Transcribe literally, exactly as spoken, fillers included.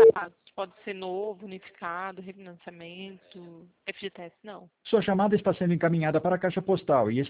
caso. Pode ser novo, unificado, refinanciamento, F G T S, não. Sua chamada está sendo encaminhada para a caixa postal e